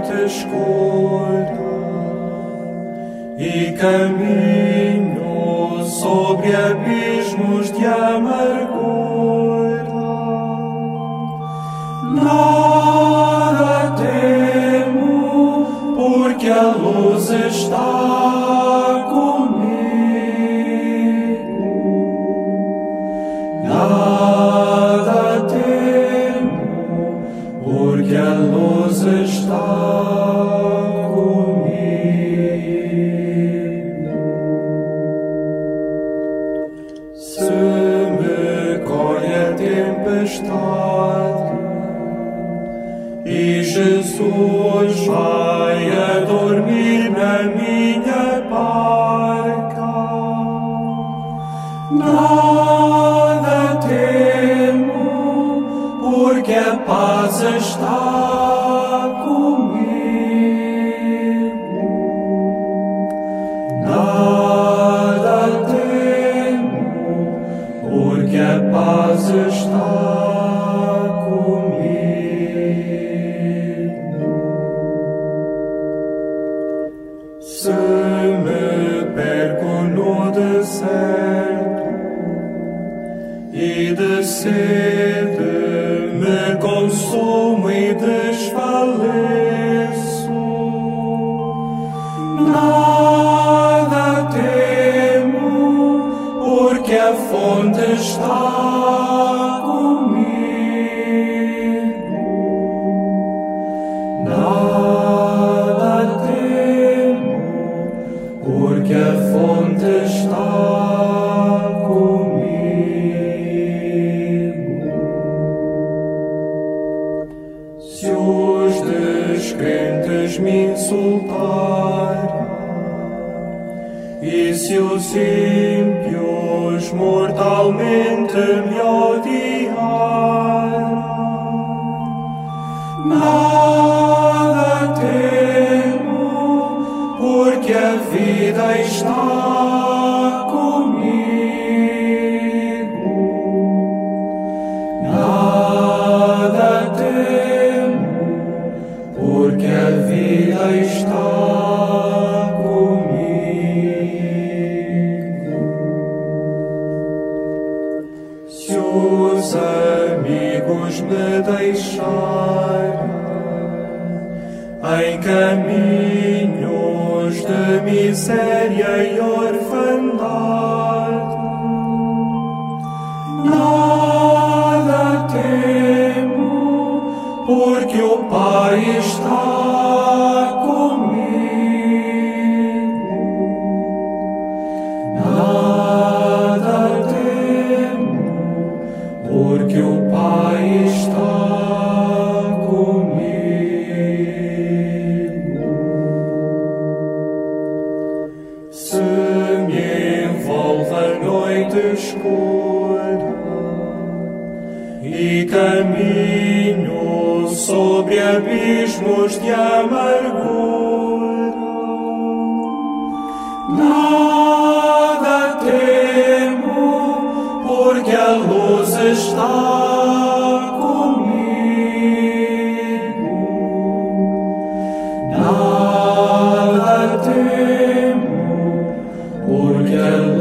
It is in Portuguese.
noite escura e caminho sobre abismos de amargura. Nada temo, porque a luz está comigo. Nada temo, porque a luz está comigo. Se me colhe a tempestade e Jesus vai a dormir na minha barca, nada temo, porque a paz está comigo. Nada temo, porque a paz está comigo. Se me perco no deserto e de sede me consumo e desfaleço, nada temo, porque a fonte está comigo. Nada temo, porque a fonte está comigo. Se os descrentes me insultarem e se os ímpios mortalmente me odiarem, nada temo, porque a vida está comigo. Nada temo, porque a vida está comigo. Se os amigos me deixarem em caminhos de miséria e orfandade, nada temo, porque o Pai está comigo. Nada temo, porque o Pai está comigo. Se me envolve a noite escura e caminho sobre abismos de amargura, nada temo, porque a luz está comigo. Nada temo, porque a